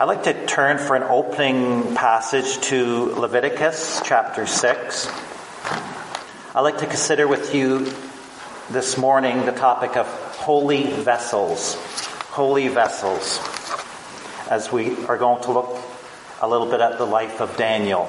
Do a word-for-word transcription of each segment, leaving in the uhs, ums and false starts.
I'd like to turn for an opening passage to Leviticus chapter six. I'd like to consider with you this morning the topic of holy vessels. Holy vessels. As we are going to look a little bit at the life of Daniel.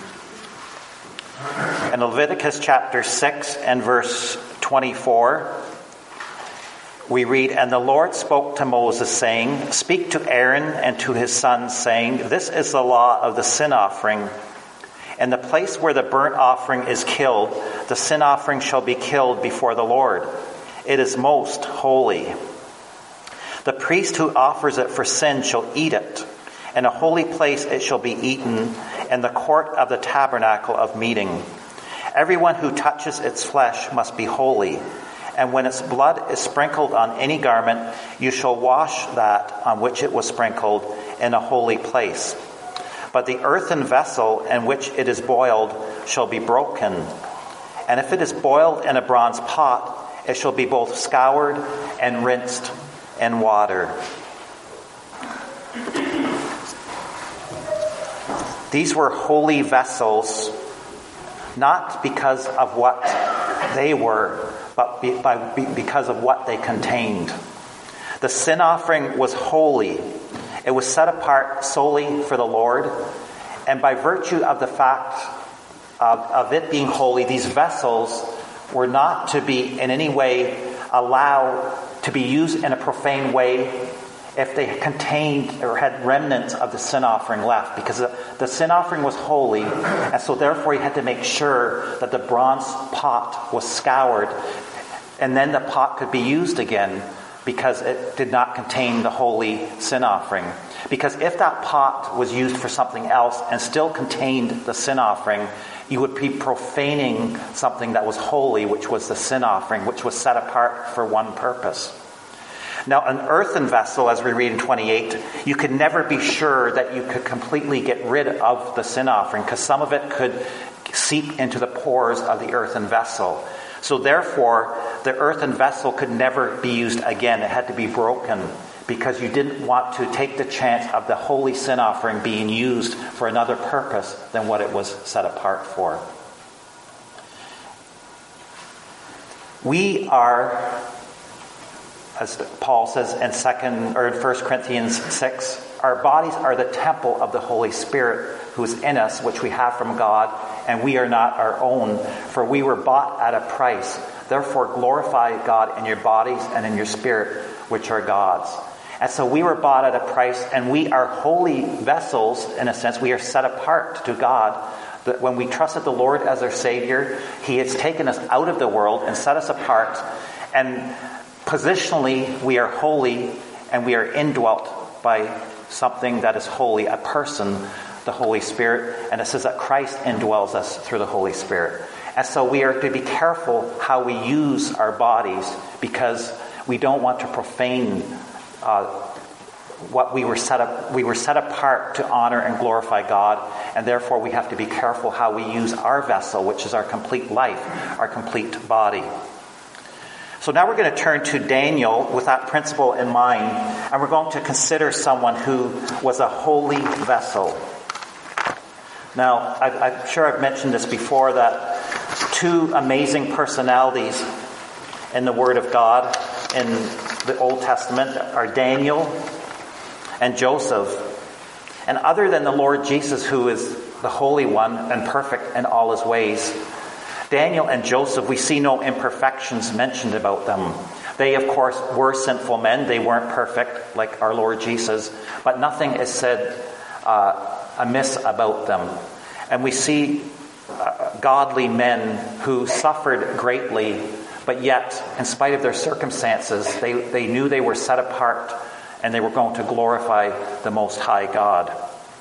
In Leviticus chapter six and verse twenty-four, we read, "And the Lord spoke to Moses, saying, Speak to Aaron and to his sons, saying, This is the law of the sin offering. In the place where the burnt offering is killed, the sin offering shall be killed before the Lord. It is most holy. The priest who offers it for sin shall eat it. In a holy place it shall be eaten, in the court of the tabernacle of meeting. Everyone who touches its flesh must be holy. And when its blood is sprinkled on any garment, you shall wash that on which it was sprinkled in a holy place. But the earthen vessel in which it is boiled shall be broken. And if it is boiled in a bronze pot, it shall be both scoured and rinsed in water." These were holy vessels, not because of what they were, but be, by, be, because of what they contained. The sin offering was holy. It was set apart solely for the Lord. And by virtue of the fact of, of it being holy, these vessels were not to be in any way allowed to be used in a profane way if they contained or had remnants of the sin offering left. Because the, the sin offering was holy, and so therefore you had to make sure that the bronze pot was scoured, and then the pot could be used again, because it did not contain the holy sin offering. Because if that pot was used for something else and still contained the sin offering, you would be profaning something that was holy, which was the sin offering, which was set apart for one purpose. Now, an earthen vessel, as we read in twenty-eight, you could never be sure that you could completely get rid of the sin offering, because some of it could seep into the pores of the earthen vessel. So therefore, the earthen vessel could never be used again. It had to be broken, because you didn't want to take the chance of the holy sin offering being used for another purpose than what it was set apart for. We are, as Paul says in second or in First Corinthians six, our bodies are the temple of the Holy Spirit who is in us, which we have from God, and we are not our own, for we were bought at a price. Therefore glorify God in your bodies and in your spirit, which are God's. And so we were bought at a price, and we are holy vessels, in a sense. We are set apart to God. That when we trusted the Lord as our Savior, He has taken us out of the world and set us apart. And positionally, we are holy, and we are indwelt by something that is holy, a person, the Holy Spirit. And it says that Christ indwells us through the Holy Spirit. And so we are to be careful how we use our bodies, because we don't want to profane uh, what we were set up. We were set apart to honor and glorify God, and therefore we have to be careful how we use our vessel, which is our complete life, our complete body. So now we're going to turn to Daniel with that principle in mind, and we're going to consider someone who was a holy vessel. Now, I, I'm sure I've mentioned this before, that two amazing personalities in the Word of God in the Old Testament are Daniel and Joseph. And other than the Lord Jesus, who is the Holy One and perfect in all His ways, Daniel and Joseph, we see no imperfections mentioned about them. They, of course, were sinful men. They weren't perfect like our Lord Jesus, but nothing is said uh, amiss about them. And we see uh, godly men who suffered greatly, but yet, in spite of their circumstances, they, they knew they were set apart, and they were going to glorify the Most High God.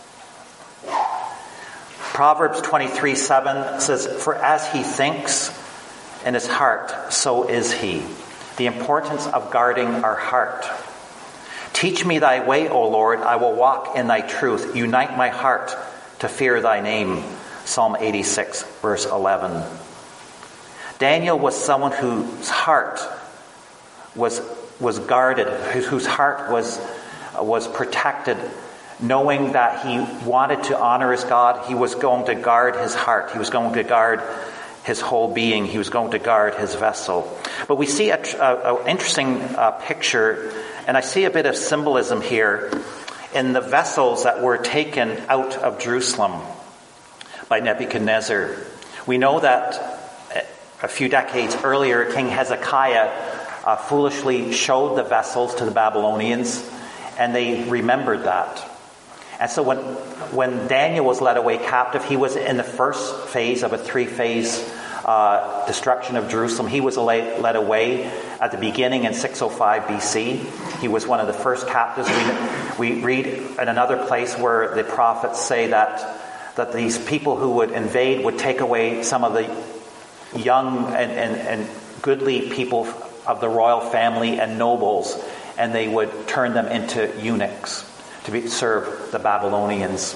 Proverbs twenty-three seven says, "For as he thinks in his heart, so is he." The importance of guarding our heart. "Teach me thy way, O Lord, I will walk in thy truth. Unite my heart to fear thy name." Psalm eighty-six, verse eleven. Daniel was someone whose heart was was guarded, whose heart was was protected knowing that he wanted to honor his God, he was going to guard his heart. He was going to guard his whole being. He was going to guard his vessel. But we see an interesting uh, picture, and I see a bit of symbolism here in the vessels that were taken out of Jerusalem by Nebuchadnezzar. We know that a few decades earlier, King Hezekiah uh, foolishly showed the vessels to the Babylonians, and they remembered that. And so when when Daniel was led away captive, he was in the first phase of a three-phase uh, destruction of Jerusalem. He was led away at the beginning in six oh five B C. He was one of the first captives. We, we read in another place where the prophets say that that these people who would invade would take away some of the young and, and, and goodly people of the royal family and nobles, and they would turn them into eunuchs to be, serve the Babylonians.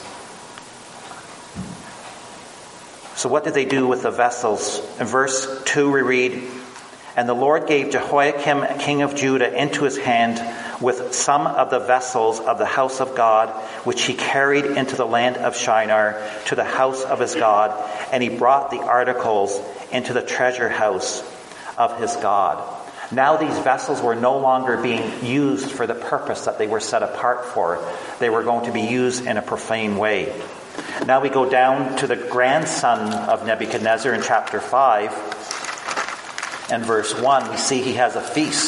So what did they do with the vessels? In verse two we read, "And the Lord gave Jehoiakim, king of Judah, into his hand with some of the vessels of the house of God, which he carried into the land of Shinar to the house of his God, and he brought the articles into the treasure house of his God." Now these vessels were no longer being used for the purpose that they were set apart for. They were going to be used in a profane way. Now we go down to the grandson of Nebuchadnezzar in chapter five and verse one. We see he has a feast.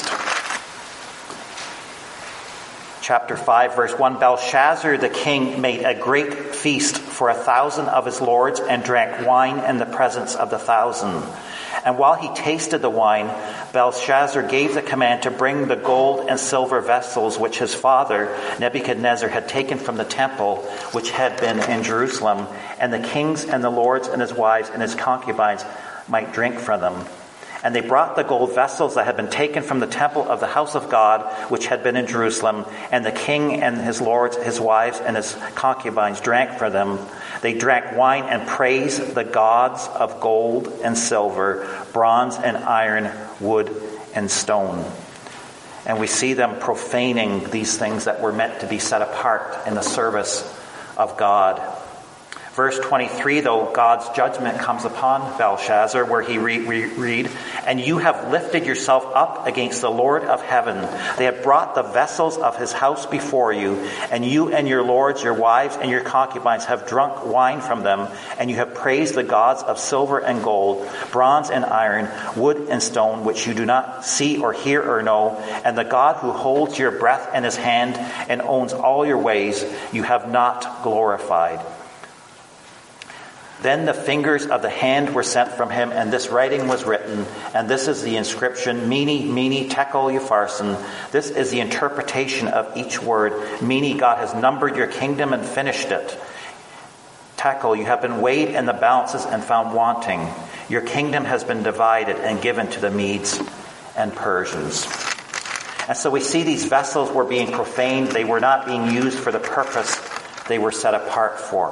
Chapter five, verse one, "Belshazzar the king made a great feast for a thousand of his lords and drank wine in the presence of the thousand. And while he tasted the wine, Belshazzar gave the command to bring the gold and silver vessels which his father Nebuchadnezzar had taken from the temple which had been in Jerusalem, and the kings and the lords and his wives and his concubines might drink from them. And they brought the gold vessels that had been taken from the temple of the house of God, which had been in Jerusalem, and the king and his lords, his wives, and his concubines drank from them. They drank wine and praised the gods of gold and silver, bronze and iron, wood and stone." And we see them profaning these things that were meant to be set apart in the service of God. Verse twenty-three, though, God's judgment comes upon Belshazzar, where he re- re- read, "And you have lifted yourself up against the Lord of heaven. They have brought the vessels of his house before you, and you and your lords, your wives, and your concubines have drunk wine from them, and you have praised the gods of silver and gold, bronze and iron, wood and stone, which you do not see or hear or know, and the God who holds your breath in his hand and owns all your ways, you have not glorified." Then the fingers of the hand were sent from him, and this writing was written, and this is the inscription, Mene, Mene, Tekel, Upharsin. This is the interpretation of each word. Mene, God has numbered your kingdom and finished it. Tekel, you have been weighed in the balances and found wanting. Your kingdom has been divided and given to the Medes and Persians. And so we see these vessels were being profaned. They were not being used for the purpose they were set apart for.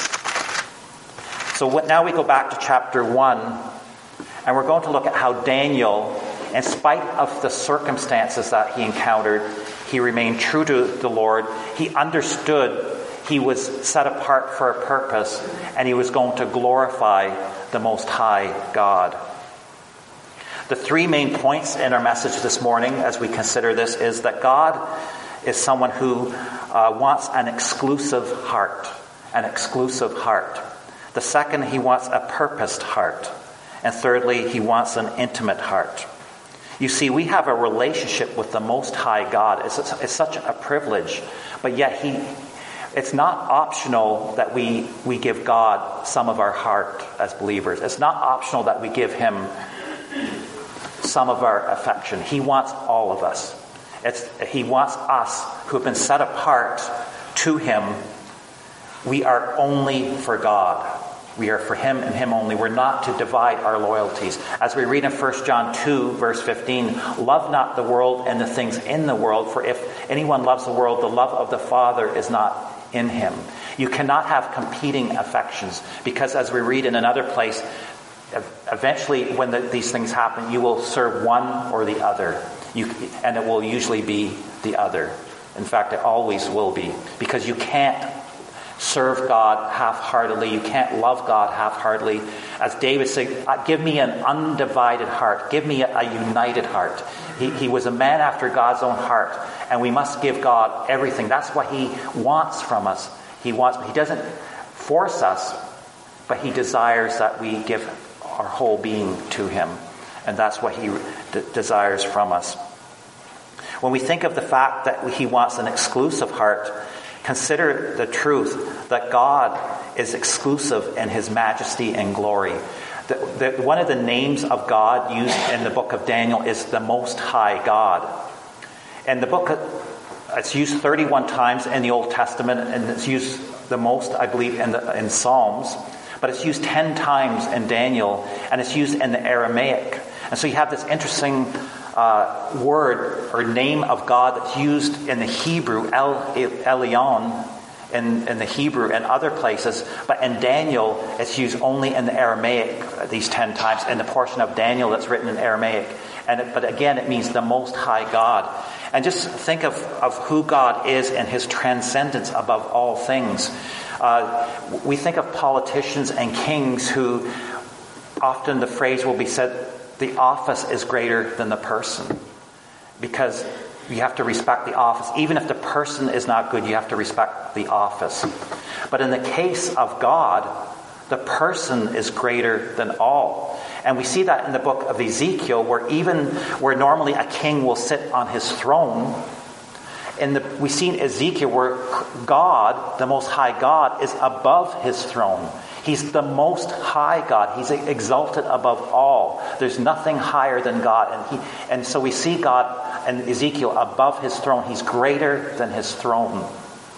So now we go back to chapter one, and we're going to look at how Daniel, in spite of the circumstances that he encountered, he remained true to the Lord. He understood he was set apart for a purpose, and he was going to glorify the Most High God. The three main points in our message this morning as we consider this is that God is someone who uh, wants an exclusive heart, an exclusive heart. The second, he wants a purposed heart. And thirdly, he wants an intimate heart. You see, we have a relationship with the Most High God. It's, it's such a privilege. But yet, he, it's not optional that we, we give God some of our heart as believers. It's not optional that we give him some of our affection. He wants all of us. It's, he wants us who have been set apart to him. We are only for God. We are for him and him only. We're not to divide our loyalties. As we read in First John two, verse fifteen, "Love not the world and the things in the world, for if anyone loves the world, the love of the Father is not in him." You cannot have competing affections, because as we read in another place, eventually when the, these things happen, you will serve one or the other. You, and it will usually be the other. In fact, it always will be. Because you can't serve God half-heartedly. You can't love God half-heartedly. As David said, give me an undivided heart. Give me a, a united heart. He, he was a man after God's own heart. And we must give God everything. That's what he wants from us. He wants. He doesn't force us, but he desires that we give our whole being to him. And that's what he d- desires from us. When we think of the fact that he wants an exclusive heart, consider the truth that God is exclusive in his majesty and glory. The, the, one of the names of God used in the book of Daniel is the Most High God. And the book, it's used thirty-one times in the Old Testament, and it's used the most, I believe, in, the, in Psalms. But it's used ten times in Daniel, and it's used in the Aramaic. And so you have this interesting uh, word or name of God that's used in the Hebrew, El Elyon, in, in the Hebrew and other places. But in Daniel, it's used only in the Aramaic these ten times, in the portion of Daniel that's written in Aramaic. And it, but again, it means the Most High God. And just think of, of who God is and his transcendence above all things. Uh, we think of politicians and kings who often the phrase will be said, the office is greater than the person. Because you have to respect the office. Even if the person is not good, you have to respect the office. But in the case of God, the person is greater than all. And we see that in the book of Ezekiel, where even where normally a king will sit on his throne, in the, we see in Ezekiel where God, the Most High God, is above his throne. He's the Most High God. He's exalted above all. There's nothing higher than God. And he, and so we see God in Ezekiel above his throne. He's greater than his throne.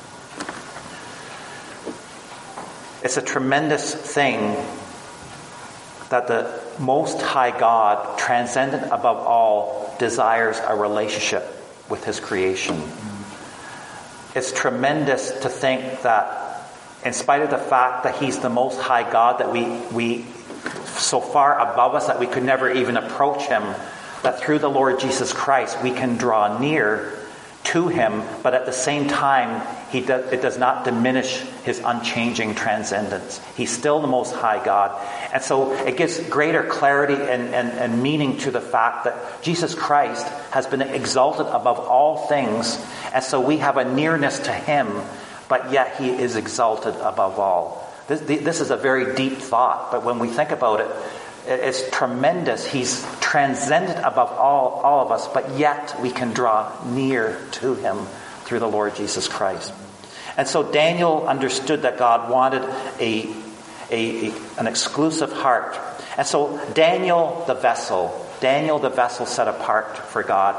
It's a tremendous thing that the Most High God, transcendent above all, desires a relationship with his creation. It's tremendous to think that in spite of the fact that he's the Most High God, that we, we so far above us that we could never even approach him, that through the Lord Jesus Christ we can draw near to him, but at the same time he does, it does not diminish his unchanging transcendence. He's still the Most High God. And so it gives greater clarity and, and, and meaning to the fact that Jesus Christ has been exalted above all things, and so we have a nearness to him, but yet he is exalted above all. This, this is a very deep thought, but when we think about it, it's tremendous. He's transcendent above all, all of us, but yet we can draw near to him through the Lord Jesus Christ. And so Daniel understood that God wanted a, a, a an exclusive heart. And so Daniel the vessel, Daniel the vessel set apart for God.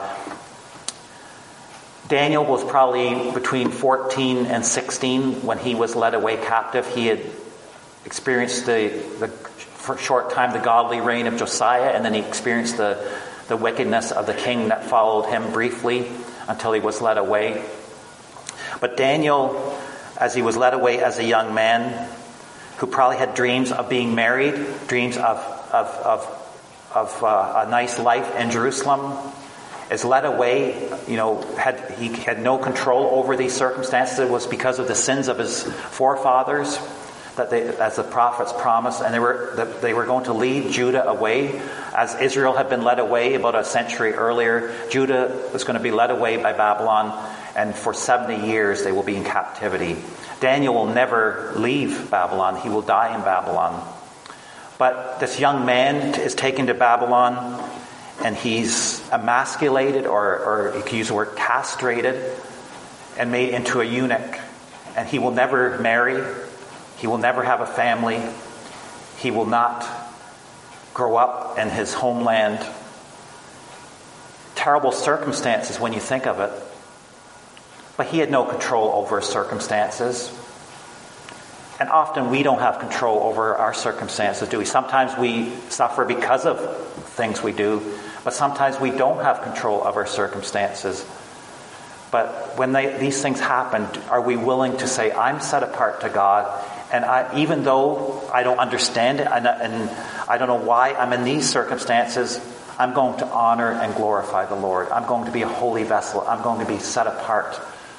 Daniel was probably between fourteen and sixteen when he was led away captive. He had experienced the, the for a short time the godly reign of Josiah, and then he experienced the, the wickedness of the king that followed him briefly until he was led away. But Daniel, as he was led away as a young man, who probably had dreams of being married, dreams of of of, of uh, a nice life in Jerusalem, is led away. You know, had he had no control over these circumstances. It was because of the sins of his forefathers that they, as the prophets promised, and they were that they were going to lead Judah away, as Israel had been led away about a century earlier. Judah was going to be led away by Babylon, and for seventy years they will be in captivity. Daniel will never leave Babylon. He will die in Babylon. But this young man is taken to Babylon, and he's emasculated, or, or you can use the word castrated, and made into a eunuch. And he will never marry. He will never have a family. He will not grow up in his homeland. Terrible circumstances when you think of it. But he had no control over his circumstances. And often we don't have control over our circumstances, do we? Sometimes we suffer because of things we do, but sometimes we don't have control of our circumstances. But when they, these things happen, are we willing to say, I'm set apart to God, and I, even though I don't understand it, and, and I don't know why I'm in these circumstances, I'm going to honor and glorify the Lord. I'm going to be a holy vessel. I'm going to be set apart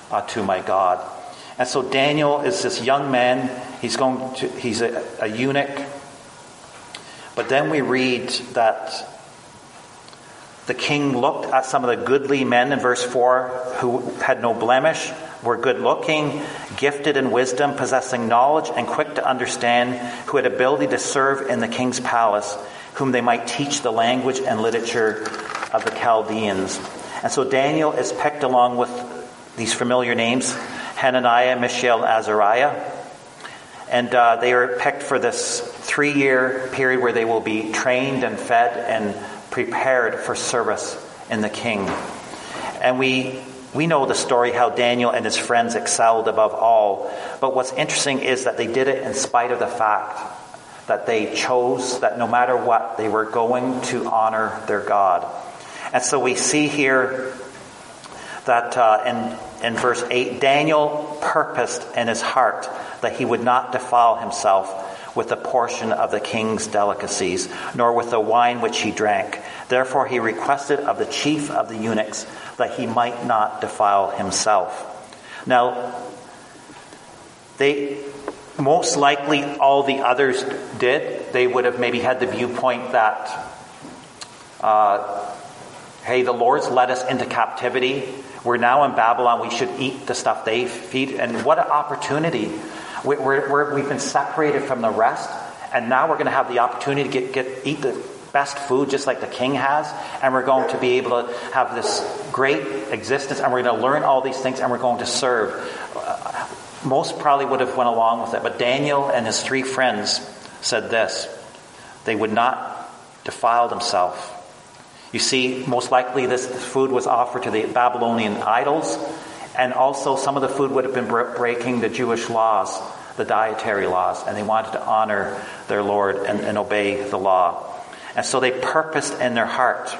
uh, to my God. And so Daniel is this young man. He's going to, he's a, a eunuch. But then we read that the king looked at some of the goodly men in verse four who had no blemish, were good looking, gifted in wisdom, possessing knowledge and quick to understand, who had ability to serve in the king's palace, whom they might teach the language and literature of the Chaldeans. And so Daniel is picked along with these familiar names, Hananiah, Mishael, Azariah. And uh, they are picked for this three-year period where they will be trained and fed and prepared for service in the king. And we we know the story how Daniel and his friends excelled above all. But what's interesting is that they did it in spite of the fact that they chose that no matter what, they were going to honor their God. And so we see here that uh, in, in verse eight, Daniel purposed in his heart that he would not defile himself with a portion of the king's delicacies, nor with the wine which he drank. Therefore he requested of the chief of the eunuchs that he might not defile himself. Now, they most likely all the others did. They would have maybe had the viewpoint that, uh, hey, the Lord's led us into captivity. We're now in Babylon. We should eat the stuff they feed. And what an opportunity. We're, we're, we've been separated from the rest. And now we're going to have the opportunity to get, get eat the best food just like the king has. And we're going to be able to have this great existence. And we're going to learn all these things. And we're going to serve. Uh, most probably would have went along with it. But Daniel and his three friends said this. They would not defile themselves. You see, most likely this food was offered to the Babylonian idols, and also some of the food would have been breaking the Jewish laws, the dietary laws, and they wanted to honor their Lord and, and obey the law. And so they purposed in their heart.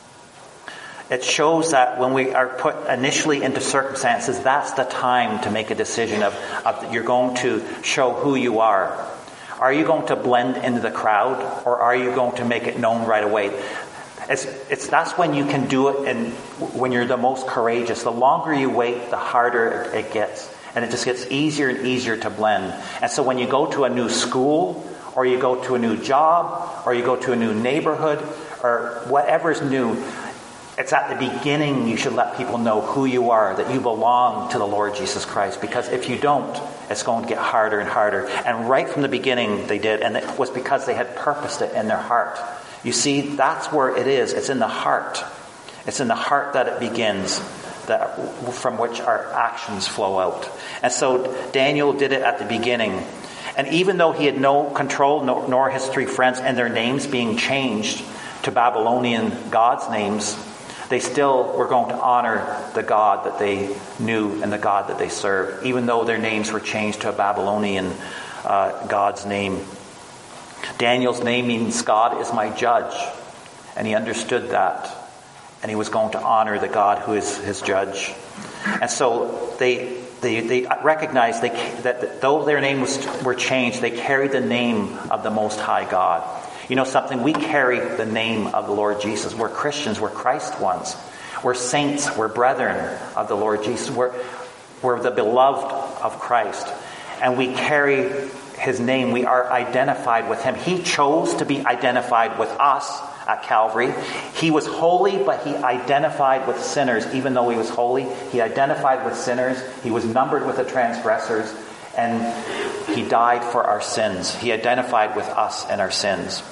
It shows that when we are put initially into circumstances, that's the time to make a decision of, of you're going to show who you are. Are you going to blend into the crowd, or are you going to make it known right away? It's, it's, that's when you can do it, and when you're the most courageous. The longer you wait, the harder it, it gets. And it just gets easier and easier to blend. And so when you go to a new school, or you go to a new job, or you go to a new neighborhood, or whatever's new, it's at the beginning you should let people know who you are, that you belong to the Lord Jesus Christ. Because if you don't, it's going to get harder and harder. And right from the beginning they did, and it was because they had purposed it in their heart. You see, that's where it is. It's in the heart. It's in the heart that it begins, that from which our actions flow out. And so Daniel did it at the beginning. And even though he had no control, nor, nor his three friends, and their names being changed to Babylonian gods' names, they still were going to honor the God that they knew and the God that they served, even though their names were changed to a Babylonian uh, god's name. Daniel's name means God is my judge. And he understood that. And he was going to honor the God who is his judge. And so they they, they recognized they, that though their name was were changed, they carried the name of the Most High God. You know something? We carry the name of the Lord Jesus. We're Christians. We're Christ ones. We're saints. We're brethren of the Lord Jesus. We're, we're the beloved of Christ. And we carry his name. We are identified with him. He chose to be identified with us at Calvary. He was holy, but he identified with sinners. Even though he was holy, he identified with sinners. He was numbered with the transgressors, and he died for our sins. He identified with us and our sins.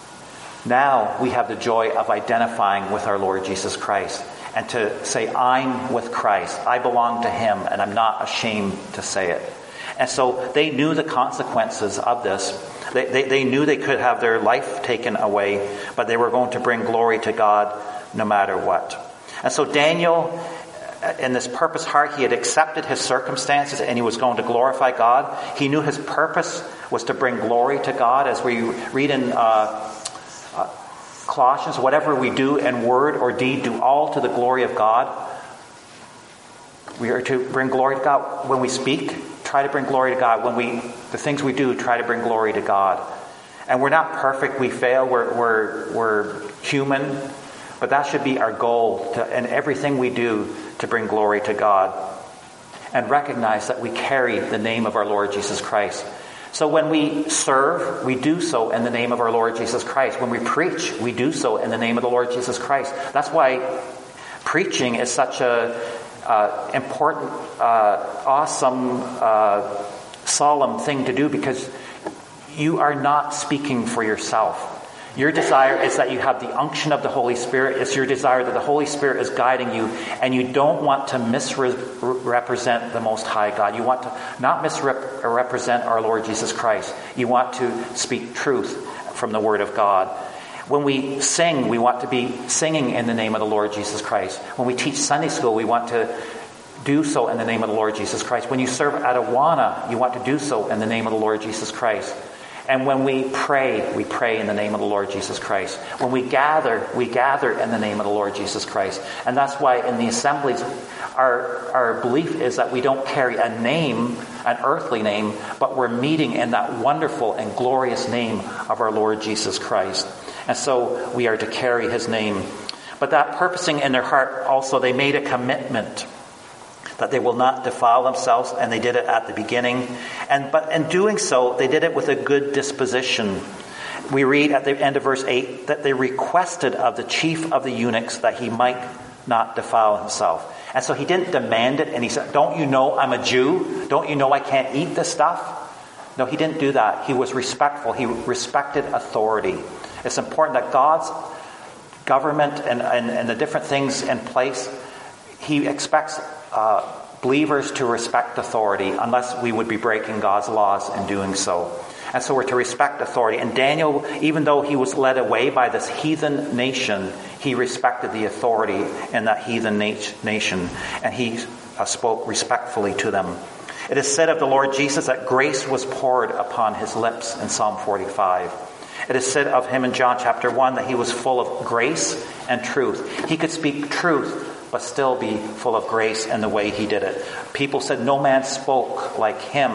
Now we have the joy of identifying with our Lord Jesus Christ, and to say, I'm with Christ. I belong to him, and I'm not ashamed to say it. And so they knew the consequences of this. They, they, they knew they could have their life taken away, but they were going to bring glory to God no matter what. And so Daniel, in this purpose heart, he had accepted his circumstances and he was going to glorify God. He knew his purpose was to bring glory to God. As we read in uh, uh, Colossians, whatever we do in word or deed, do all to the glory of God. We are to bring glory to God when we speak. Try to bring glory to God. When we, the things we do, try to bring glory to God. And we're not perfect. We fail. We're, we're, we're human. But that should be our goal, to, in everything we do, to bring glory to God. and recognize that we carry the name of our Lord Jesus Christ. So when we serve, we do so in the name of our Lord Jesus Christ. When we preach, we do so in the name of the Lord Jesus Christ. That's why preaching is such a uh, important, uh, awesome, uh, solemn thing to do, because you are not speaking for yourself. Your desire is that you have the unction of the Holy Spirit. It's your desire that the Holy Spirit is guiding you, and you don't want to misrepresent the Most High God. You want to not misrepresent our Lord Jesus Christ. You want to speak truth from the Word of God. When we sing, we want to be singing in the name of the Lord Jesus Christ. When we teach Sunday school, we want to do so in the name of the Lord Jesus Christ. When you serve at Awana, you want to do so in the name of the Lord Jesus Christ. And when we pray, we pray in the name of the Lord Jesus Christ. When we gather, we gather in the name of the Lord Jesus Christ. And that's why in the assemblies, our, our belief is that we don't carry a name, an earthly name, but we're meeting in that wonderful and glorious name of our Lord Jesus Christ. And so we are to carry his name. But that purposing in their heart also, they made a commitment that they will not defile themselves, and they did it at the beginning. And but in doing so, they did it with a good disposition. We read at the end of verse eight that they requested of the chief of the eunuchs that he might not defile himself. And so he didn't demand it, and he said, don't you know I'm a Jew? Don't you know I can't eat this stuff? No, he didn't do that. He was respectful. He respected authority. It's important that God's government and, and, and the different things in place, he expects Uh, believers to respect authority, unless we would be breaking God's laws in doing so. And so we're to respect authority. And Daniel, even though he was led away by this heathen nation, he respected the authority in that heathen nat- nation. And he uh, spoke respectfully to them. It is said of the Lord Jesus that grace was poured upon his lips in Psalm forty-five. It is said of him in John chapter one that he was full of grace and truth. He could speak truth, but still be full of grace in the way he did it. People said, no man spoke like him.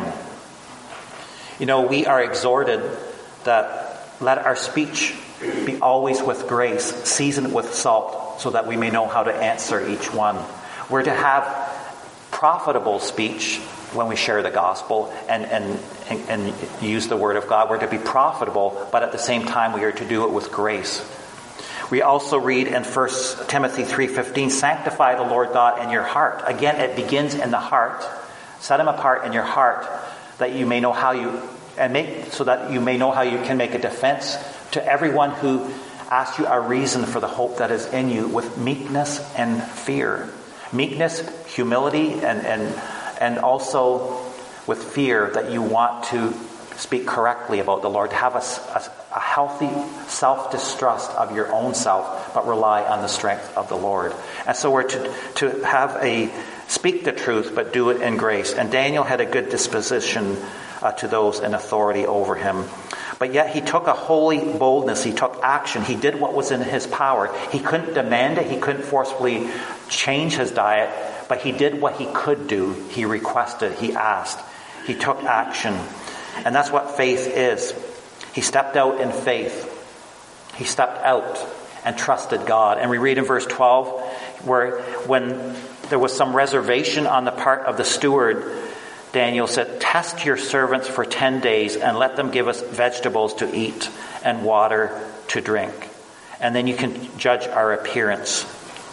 You know, we are exhorted that let our speech be always with grace, seasoned with salt, so that we may know how to answer each one. We're to have profitable speech when we share the gospel and, and, and, and use the word of God. We're to be profitable, but at the same time we are to do it with grace. We also read in First Timothy three fifteen, sanctify the Lord God in your heart. Again, it begins in the heart. Set him apart in your heart, that you may know how you and make so that you may know how you can make a defense to everyone who asks you a reason for the hope that is in you, with meekness and fear. Meekness, humility, and and and also with fear, that you want to speak correctly about the Lord. Have a, a, a healthy self-distrust of your own self, but rely on the strength of the Lord. And so we're to, to have a speak the truth, but do it in grace. And Daniel had a good disposition uh, to those in authority over him. But yet he took a holy boldness. He took action. He did what was in his power. He couldn't demand it. He couldn't forcefully change his diet, but he did what he could do. He requested. He asked. He took action. And that's what faith is. He stepped out in faith. He stepped out and trusted God. And we read in verse twelve, where when there was some reservation on the part of the steward, Daniel said, test your servants for ten days and let them give us vegetables to eat and water to drink. And then you can judge our appearance.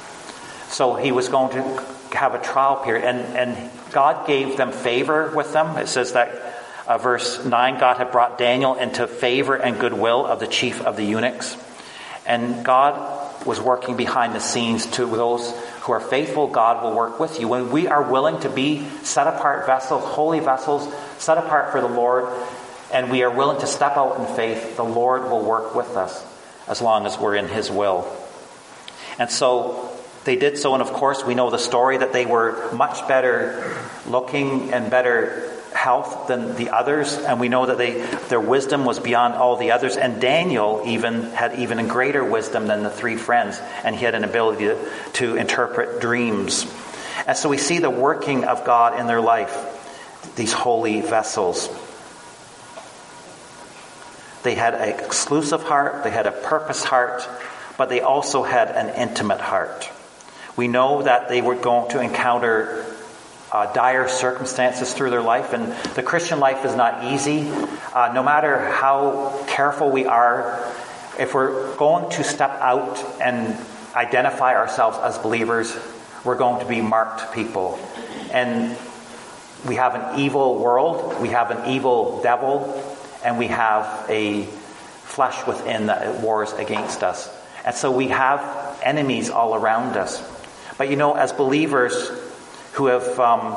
So he was going to have a trial period. And, and God gave them favor with them. It says that Uh, verse nine, God had brought Daniel into favor and goodwill of the chief of the eunuchs. And God was working behind the scenes to those who are faithful. God will work with you. When we are willing to be set apart vessels, holy vessels, set apart for the Lord, and we are willing to step out in faith, the Lord will work with us as long as we're in his will. And so they did so, and of course we know the story that they were much better looking and better health than the others, and we know that they their wisdom was beyond all the others, and Daniel even had even greater wisdom than the three friends, and he had an ability to, to interpret dreams. And so we see the working of God in their life, these holy vessels. They had an exclusive heart, they had a purpose heart, but they also had an intimate heart. We know that they were going to encounter uh, dire circumstances through their life. And the Christian life is not easy. Uh, no matter how careful we are, if we're going to step out and identify ourselves as believers, we're going to be marked people. And we have an evil world, we have an evil devil, and we have a flesh within that wars against us. And so we have enemies all around us. But you know, as believers who have um,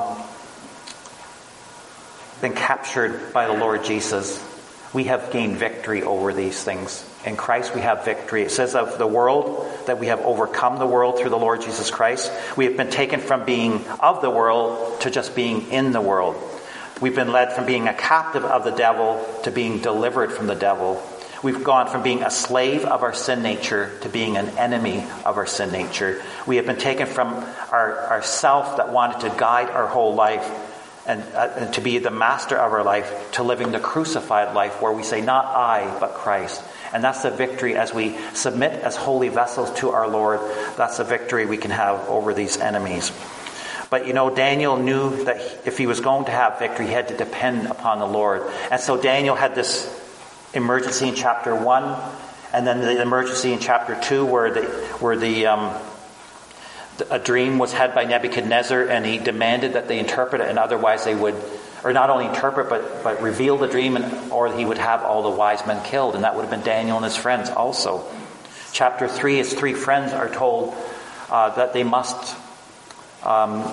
been captured by the Lord Jesus, we have gained victory over these things. In Christ we have victory. It says of the world that we have overcome the world through the Lord Jesus Christ. We have been taken from being of the world to just being in the world. We've been led from being a captive of the devil to being delivered from the devil. We've gone from being a slave of our sin nature to being an enemy of our sin nature. We have been taken from our, our self that wanted to guide our whole life and, uh, and to be the master of our life, to living the crucified life where we say, not I, but Christ. And that's the victory as we submit as holy vessels to our Lord. That's the victory we can have over these enemies. But you know, Daniel knew that if he was going to have victory, he had to depend upon the Lord. And so Daniel had this emergency in chapter one, and then the emergency in chapter two, where the where the um, a dream was had by Nebuchadnezzar, and he demanded that they interpret it, and otherwise they would, or not only interpret, but but reveal the dream, and or he would have all the wise men killed, and that would have been Daniel and his friends also. Chapter three, his three friends are told uh, that they must. Um,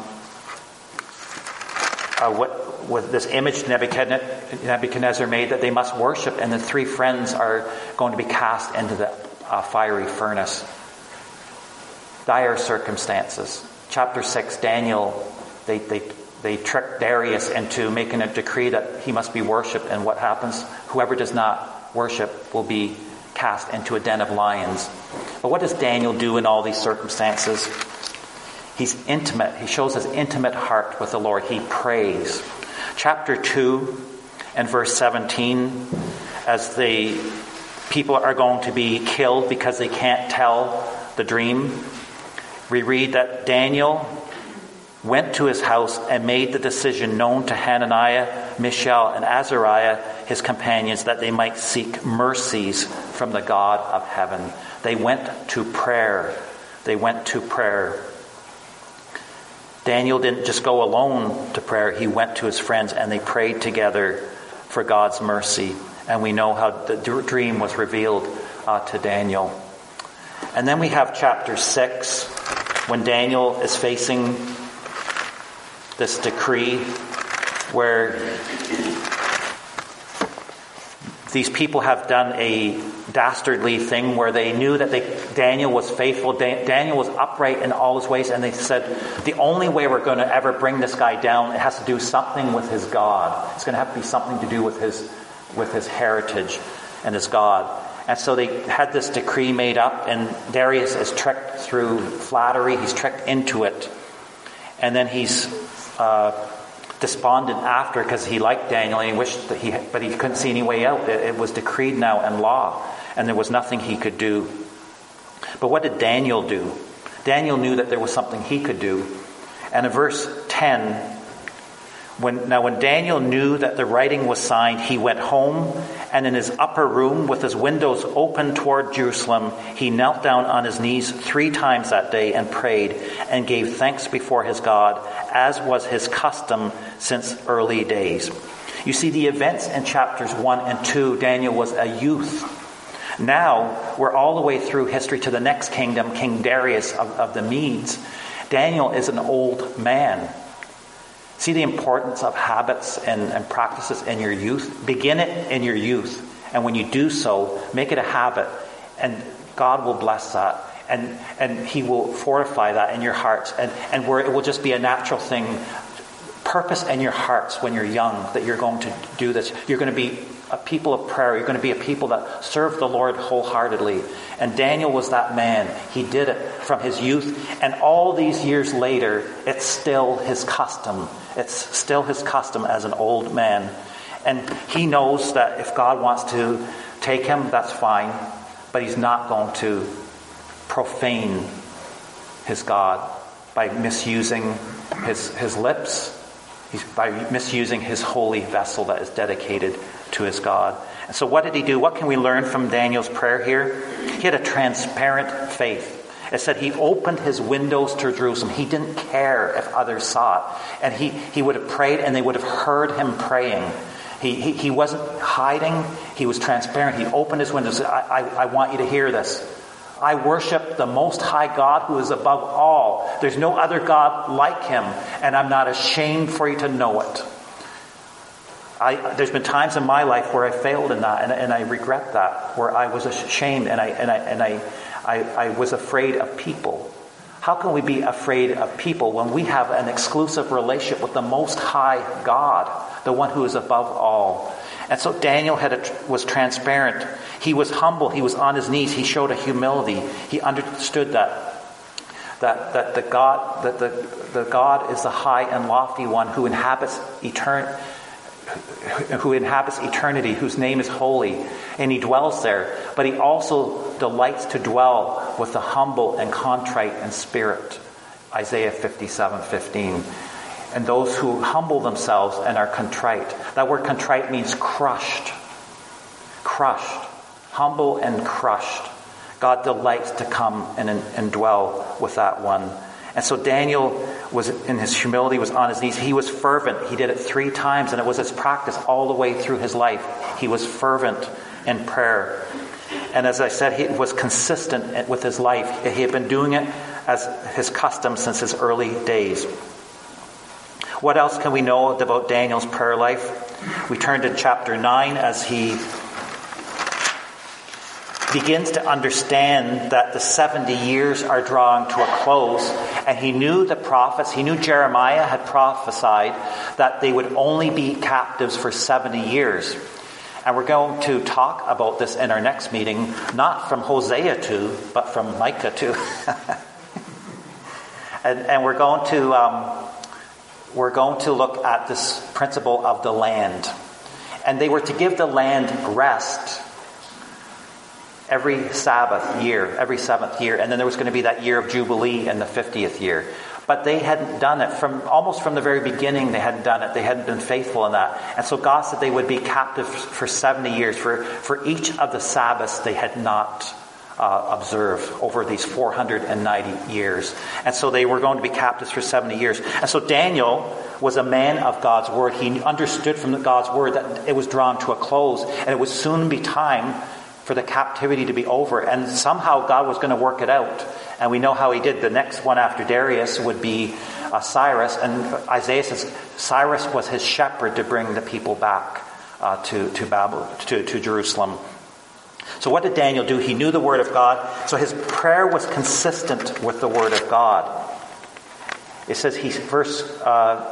uh, what. With this image Nebuchadnezzar made that they must worship, and the three friends are going to be cast into the uh, fiery furnace. Dire circumstances. Chapter six, Daniel, they, they, they trick Darius into making a decree that he must be worshipped, and what happens? Whoever does not worship will be cast into a den of lions. But what does Daniel do in all these circumstances? He's intimate. He shows his intimate heart with the Lord. He prays. Chapter two and verse seventeen, as the people are going to be killed because they can't tell the dream, we read that Daniel went to his house and made the decision known to Hananiah, Mishael, and Azariah, his companions, that they might seek mercies from the God of heaven. They went to prayer. They went to prayer. Daniel didn't just go alone to prayer. He went to his friends and they prayed together for God's mercy. And we know how the dream was revealed uh, to Daniel. And then we have chapter six, when Daniel is facing this decree where these people have done a dastardly thing where they knew that they, Daniel was faithful. Da- Daniel was upright in all his ways. And they said, the only way we're going to ever bring this guy down, it has to do something with his God. It's going to have to be something to do with his, with his heritage and his God. And so they had this decree made up, and Darius is tricked through flattery. He's tricked into it. And then he's uh, despondent after because he liked Daniel and he wished that he, but he couldn't see any way out. It, it was decreed now in law, and there was nothing he could do. But what did Daniel do? Daniel knew that there was something he could do. And in verse ten, when now when Daniel knew that the writing was signed, he went home, and in his upper room with his windows open toward Jerusalem, he knelt down on his knees three times that day and prayed and gave thanks before his God, as was his custom since early days. You see, the events in chapters one and two, Daniel was a youth. Now we're all the way through history to the next kingdom, King Darius of, of the Medes. Daniel is an old man. See the importance of habits and, and practices in your youth? Begin it in your youth. And when you do so, make it a habit. And God will bless that. And and He will fortify that in your hearts. And, and where it will just be a natural thing. Purpose in your hearts when you're young that you're going to do this. You're going to be a people of prayer. You're going to be a people that serve the Lord wholeheartedly. And Daniel was that man. He did it from his youth. And all these years later, it's still his custom. It's still his custom as an old man. And he knows that if God wants to take him, that's fine. But he's not going to profane his God by misusing his, his lips, he's by misusing his holy vessel that is dedicated to his God. And so what did he do? What can we learn from Daniel's prayer here? He had a transparent faith. It said he opened his windows to Jerusalem. He didn't care if others saw it. And he, he would have prayed and they would have heard him praying. He, he, he wasn't hiding. He was transparent. He opened his windows and said, I, I, I want you to hear this. I worship the Most High God who is above all. There's no other God like him. And I'm not ashamed for you to know it. I, there's been times in my life where I failed in that, and, and I regret that, where I was ashamed and I and I and I, I, I was afraid of people. How can we be afraid of people when we have an exclusive relationship with the Most High God, the one who is above all? And so Daniel had a, was transparent. He was humble. He was on his knees. He showed a humility. He understood that that that the God that the the God is the high and lofty one who inhabits eternity. who inhabits eternity, whose name is holy, and he dwells there. But he also delights to dwell with the humble and contrite in spirit. Isaiah fifty-seven fifteen. And those who humble themselves and are contrite. That word contrite means crushed. Crushed. Humble and crushed. God delights to come and, and dwell with that one. And so Daniel was in his humility, was on his knees. He was fervent. He did it three times, and it was his practice all the way through his life. He was fervent in prayer. And as I said, he was consistent with his life. He had been doing it as his custom since his early days. What else can we know about Daniel's prayer life? We turn to chapter nine as he begins to understand that the seventy years are drawing to a close, and he knew the prophets, he knew Jeremiah had prophesied that they would only be captives for seventy years. And we're going to talk about this in our next meeting, not from Hosea two, but from Micah two. and, and we're going to um, we're going to look at this principle of the land. And they were to give the land rest every Sabbath year, every seventh year. And then there was going to be that year of Jubilee in the fiftieth year. But they hadn't done it from almost from the very beginning. They hadn't done it. They hadn't been faithful in that. And so God said they would be captive for seventy years. For, for each of the Sabbaths they had not uh, observed over these four hundred ninety years. And so they were going to be captives for seventy years. And so Daniel was a man of God's word. He understood from God's word that it was drawn to a close. And it would soon be time for the captivity to be over. And somehow God was going to work it out. And we know how he did. The next one after Darius would be uh, Cyrus. And Isaiah says Cyrus was his shepherd to bring the people back uh, to, to Babylon, to, to Jerusalem. So what did Daniel do? He knew the word of God. So his prayer was consistent with the word of God. It says, he, verse uh,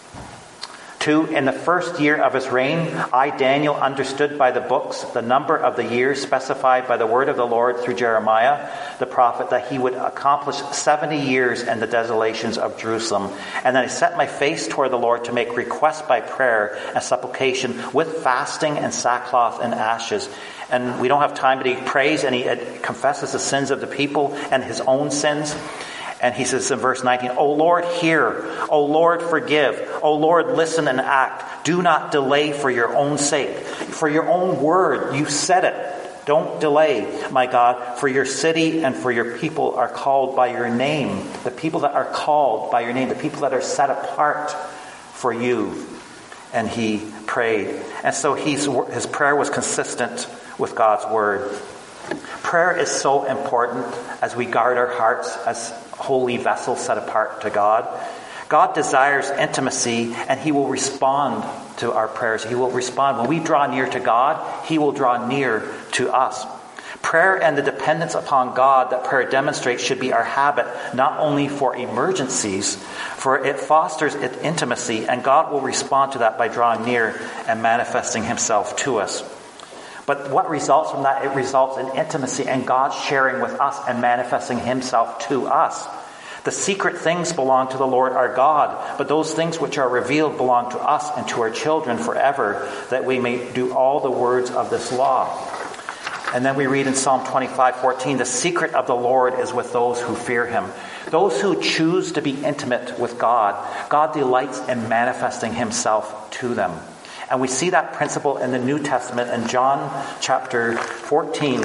two, in the first year of his reign, I, Daniel, understood by the books the number of the years specified by the word of the Lord through Jeremiah, the prophet, that he would accomplish seventy years in the desolations of Jerusalem. And then I set my face toward the Lord to make request by prayer and supplication with fasting and sackcloth and ashes. And we don't have time, but he prays and he confesses the sins of the people and his own sins. And he says in verse nineteen, O Lord, hear. O Lord, forgive. O Lord, listen and act. Do not delay for your own sake. For your own word, you said it. Don't delay, my God, for your city and for your people are called by your name. The people that are called by your name, the people that are set apart for you. And he prayed. And so he's, his prayer was consistent with God's word. Prayer is so important as we guard our hearts as holy vessels set apart to God. God desires intimacy, and he will respond to our prayers. He will respond. When we draw near to God, he will draw near to us. Prayer and the dependence upon God that prayer demonstrates should be our habit, not only for emergencies, for it fosters intimacy, and God will respond to that by drawing near and manifesting himself to us. But what results from that? It results in intimacy and God sharing with us and manifesting himself to us. The secret things belong to the Lord our God, but those things which are revealed belong to us and to our children forever, that we may do all the words of this law. And then we read in Psalm twenty-five fourteen, the secret of the Lord is with those who fear him. Those who choose to be intimate with God, God delights in manifesting himself to them. And we see that principle in the New Testament in John chapter fourteen,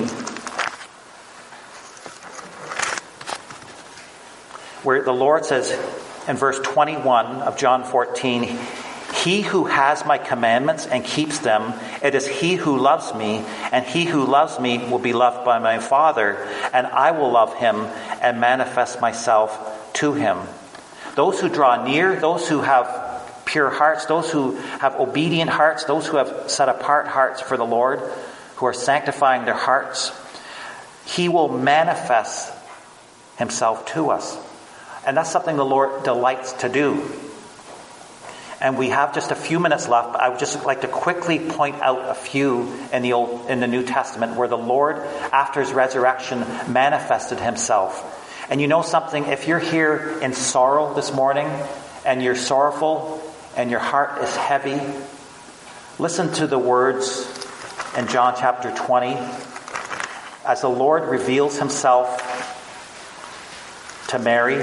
where the Lord says in verse twenty-one of John fourteen, "He who has my commandments and keeps them, it is he who loves me, and he who loves me will be loved by my Father, and I will love him and manifest myself to him." Those who draw near, those who have pure hearts, those who have obedient hearts, those who have set apart hearts for the Lord, who are sanctifying their hearts, he will manifest himself to us. And that's something the Lord delights to do. And we have just a few minutes left, but I would just like to quickly point out a few in the Old, in the New Testament where the Lord, after his resurrection, manifested himself. And you know something, if you're here in sorrow this morning, and you're sorrowful, and your heart is heavy, listen to the words in John chapter twenty, as the Lord reveals himself to Mary.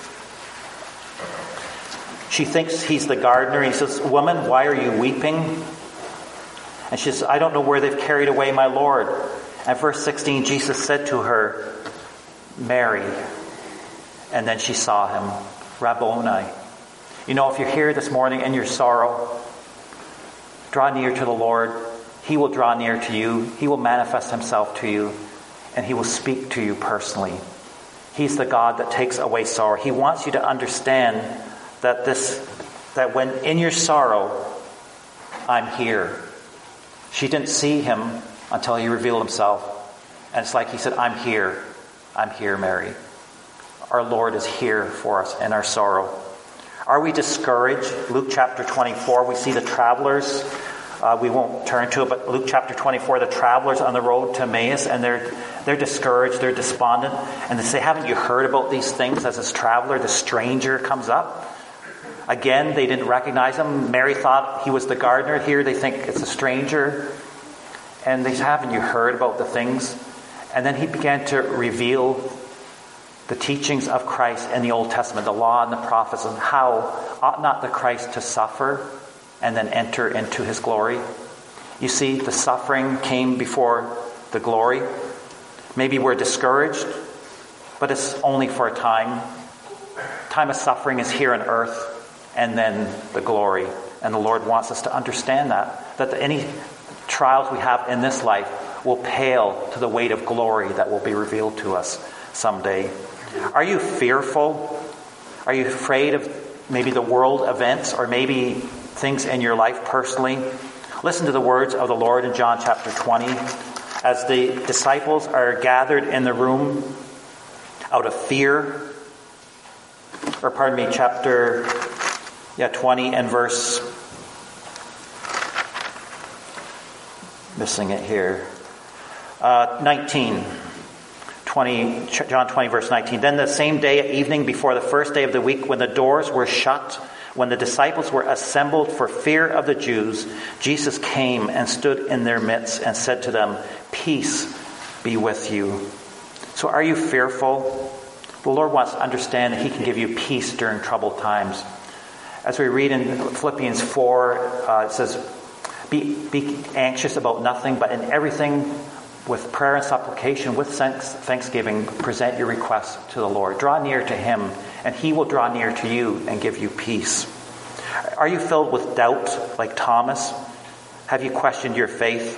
She thinks he's the gardener. He says, "Woman, why are you weeping?" And she says, "I don't know where they've carried away my Lord." And verse sixteen, Jesus said to her, "Mary." And then she saw him, Rabboni. You know, if you're here this morning in your sorrow, draw near to the Lord. He will draw near to you. He will manifest himself to you. And he will speak to you personally. He's the God that takes away sorrow. He wants you to understand that this, that when in your sorrow, I'm here. She didn't see him until he revealed himself. And it's like he said, "I'm here. I'm here, Mary." Our Lord is here for us in our sorrow. Are we discouraged? Luke chapter twenty-four, we see the travelers. Uh, we won't turn to it, but Luke chapter twenty-four, the travelers on the road to Emmaus, and they're they're discouraged, they're despondent, and they say, "Haven't you heard about these things?" As this traveler, the stranger, comes up. Again, they didn't recognize him. Mary thought he was the gardener. Here they think it's a stranger. And they say, "Haven't you heard about the things?" And then he began to reveal the teachings of Christ in the Old Testament, the law and the prophets, and how ought not the Christ to suffer and then enter into his glory. You see, the suffering came before the glory. Maybe we're discouraged, but it's only for a time. Time of suffering is here on earth, and then the glory. And the Lord wants us to understand that, that any trials we have in this life will pale to the weight of glory that will be revealed to us someday. Are you fearful? Are you afraid of maybe the world events or maybe things in your life personally? Listen to the words of the Lord in John chapter twenty. As the disciples are gathered in the room out of fear, or pardon me, chapter yeah, twenty and verse, missing it here, uh, nineteen. twenty, John twenty, verse nineteen. Then the same day at evening before the first day of the week, when the doors were shut, when the disciples were assembled for fear of the Jews, Jesus came and stood in their midst and said to them, "Peace be with you." So are you fearful? The Lord wants to understand that he can give you peace during troubled times. As we read in Philippians four, uh, it says, be, be anxious about nothing, but in everything, with prayer and supplication, with thanksgiving, present your requests to the Lord. Draw near to him, and he will draw near to you and give you peace. Are you filled with doubt like Thomas? Have you questioned your faith?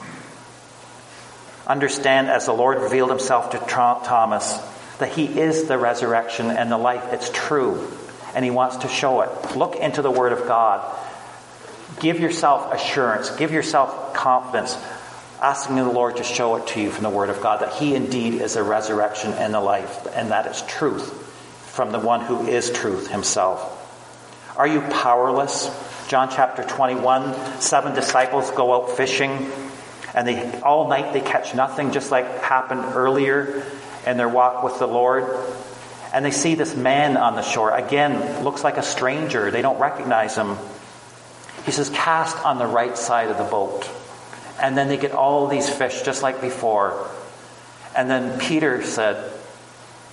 Understand, as the Lord revealed himself to Thomas, that he is the resurrection and the life. It's true, and he wants to show it. Look into the Word of God. Give yourself assurance. Give yourself confidence, asking the Lord to show it to you from the Word of God, that he indeed is the resurrection and the life, and that is truth from the one who is truth himself. Are you powerless? John chapter twenty-one, seven disciples go out fishing, and they all night they catch nothing, just like happened earlier in their walk with the Lord. And they see this man on the shore. Again, looks like a stranger. They don't recognize him. He says, "Cast on the right side of the boat." And then they get all these fish just like before. And then Peter said,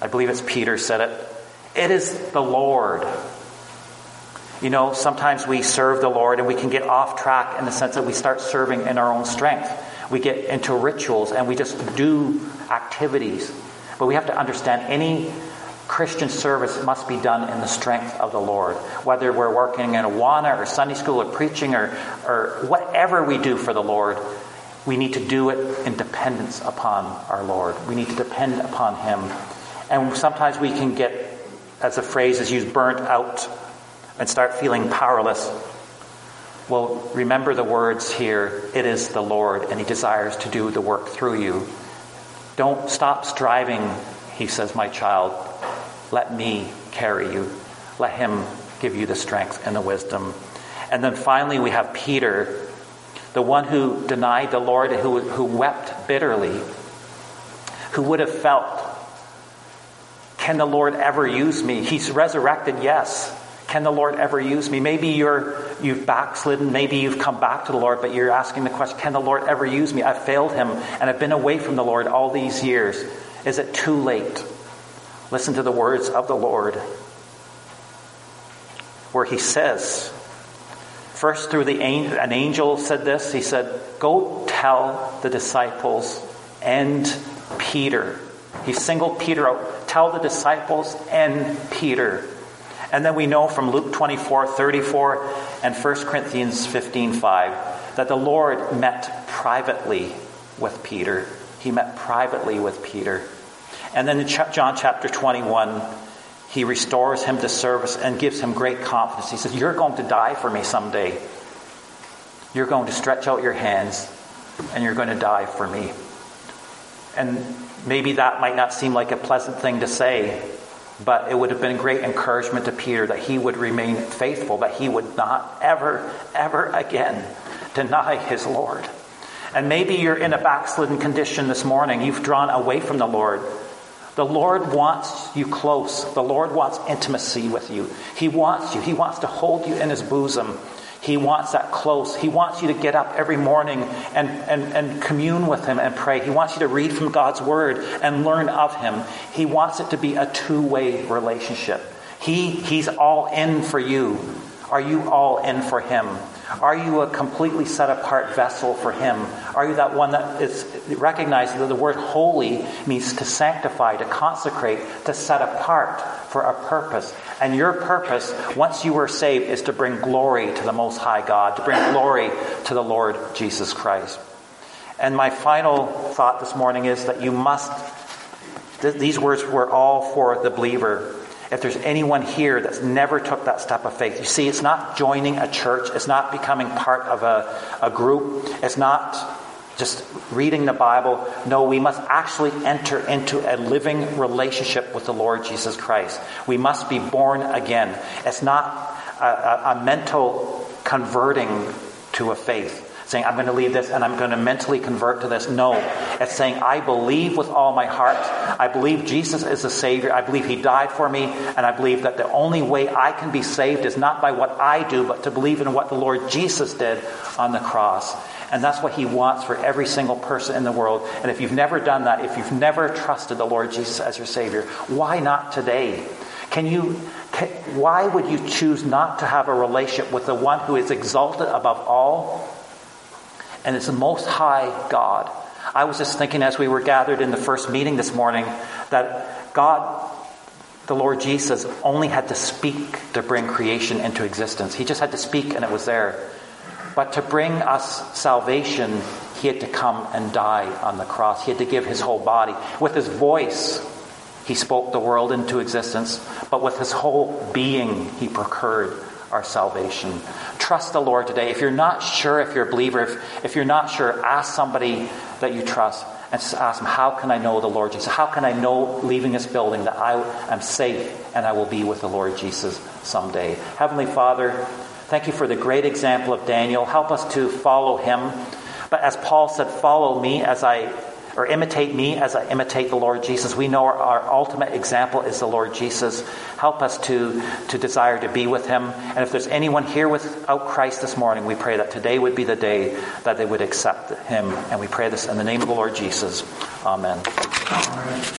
I believe it's Peter said it. It is the Lord. You know, sometimes we serve the Lord and we can get off track in the sense that we start serving in our own strength. We get into rituals and we just do activities. But we have to understand any Christian service must be done in the strength of the Lord. Whether we're working in Awana or Sunday school or preaching or, or whatever we do for the Lord, we need to do it in dependence upon our Lord. We need to depend upon Him. And sometimes we can get, as the phrase is used, burnt out and start feeling powerless. Well, remember the words here. It is the Lord, and He desires to do the work through you. Don't stop striving, He says, my child. Let me carry you. Let Him give you the strength and the wisdom. And then finally we have Peter, the one who denied the Lord, who, who wept bitterly, who would have felt, can the Lord ever use me? He's resurrected, yes. Can the Lord ever use me? Maybe you're, you've backslidden. Maybe you've come back to the Lord, but you're asking the question, can the Lord ever use me? I've failed Him and I've been away from the Lord all these years. Is it too late? Listen to the words of the Lord, where He says, first through the angel, an angel said this. He said, go tell the disciples and Peter. He singled Peter out. Tell the disciples and Peter. And then we know from Luke twenty-four thirty-four and First Corinthians fifteen five that the Lord met privately with Peter. He met privately with Peter. And then in John chapter twenty-one, He restores him to service and gives him great confidence. He says, you're going to die for me someday. You're going to stretch out your hands and you're going to die for me. And maybe that might not seem like a pleasant thing to say, but it would have been great encouragement to Peter that he would remain faithful, that he would not ever, ever again deny his Lord. And maybe you're in a backslidden condition this morning. You've drawn away from the Lord. The Lord wants you close. The Lord wants intimacy with you. He wants you. He wants to hold you in His bosom. He wants that close. He wants you to get up every morning and, and, and commune with Him and pray. He wants you to read from God's Word and learn of Him. He wants it to be a two-way relationship. He, he's all in for you. Are you all in for Him? Are you a completely set-apart vessel for Him? Are you that one that is recognizing that the word holy means to sanctify, to consecrate, to set apart for a purpose? And your purpose, once you were saved, is to bring glory to the Most High God, to bring glory to the Lord Jesus Christ. And my final thought this morning is that you must, th- these words were all for the believer. If there's anyone here that's never took that step of faith, you see, it's not joining a church. It's not becoming part of a, a group. It's not just reading the Bible. No, we must actually enter into a living relationship with the Lord Jesus Christ. We must be born again. It's not a, a, a mental converting to a faith. Saying, I'm going to leave this and I'm going to mentally convert to this. No. It's saying, I believe with all my heart. I believe Jesus is the Savior. I believe He died for me. And I believe that the only way I can be saved is not by what I do, but to believe in what the Lord Jesus did on the cross. And that's what He wants for every single person in the world. And if you've never done that, if you've never trusted the Lord Jesus as your Savior, why not today? Can you, can, why would you choose not to have a relationship with the one who is exalted above all? And it's the Most High God. I was just thinking as we were gathered in the first meeting this morning that God, the Lord Jesus, only had to speak to bring creation into existence. He just had to speak and it was there. But to bring us salvation, He had to come and die on the cross. He had to give His whole body. With His voice, He spoke the world into existence. But with His whole being, He procured our salvation. Trust the Lord today. If you're not sure if you're a believer, if, if you're not sure, ask somebody that you trust and just ask them, how can I know the Lord Jesus? How can I know leaving this building that I am safe and I will be with the Lord Jesus someday? Heavenly Father, thank You for the great example of Daniel. Help us to follow him. But as Paul said, follow me as I or imitate me as I imitate the Lord Jesus. We know our, our ultimate example is the Lord Jesus. Help us to, to desire to be with Him. And if there's anyone here without Christ this morning, we pray that today would be the day that they would accept Him. And we pray this in the name of the Lord Jesus. Amen.